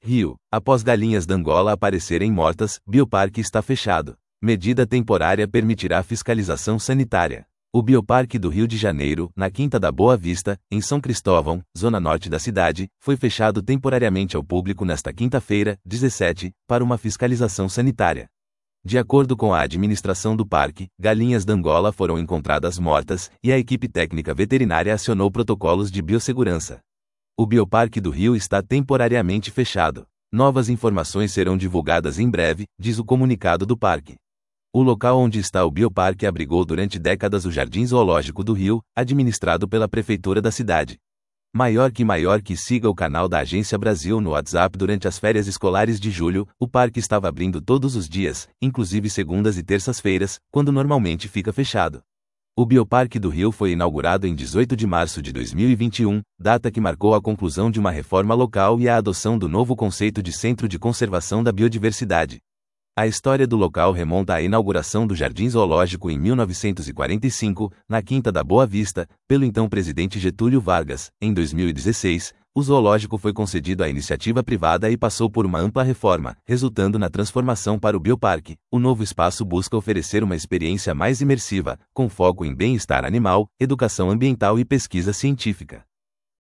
Rio. Após galinhas da Angola aparecerem mortas, bioparque está fechado. Medida temporária permitirá fiscalização sanitária. O Bioparque do Rio de Janeiro, na Quinta da Boa Vista, em São Cristóvão, zona norte da cidade, foi fechado temporariamente ao público nesta quinta-feira, 17, para uma fiscalização sanitária. De acordo com a administração do parque, galinhas da Angola foram encontradas mortas e a equipe técnica veterinária acionou protocolos de biossegurança. O Bioparque do Rio está temporariamente fechado. Novas informações serão divulgadas em breve, diz o comunicado do parque. O local onde está o bioparque abrigou durante décadas o Jardim Zoológico do Rio, administrado pela prefeitura da cidade. Maior que siga o canal da Agência Brasil no WhatsApp. Durante as férias escolares de julho, o parque estava abrindo todos os dias, inclusive segundas e terças-feiras, quando normalmente fica fechado. O Bioparque do Rio foi inaugurado em 18 de março de 2021, data que marcou a conclusão de uma reforma local e a adoção do novo conceito de Centro de Conservação da Biodiversidade. A história do local remonta à inauguração do Jardim Zoológico em 1945, na Quinta da Boa Vista, pelo então presidente Getúlio Vargas. Em 2016, o zoológico foi concedido à iniciativa privada e passou por uma ampla reforma, resultando na transformação para o bioparque. O novo espaço busca oferecer uma experiência mais imersiva, com foco em bem-estar animal, educação ambiental e pesquisa científica.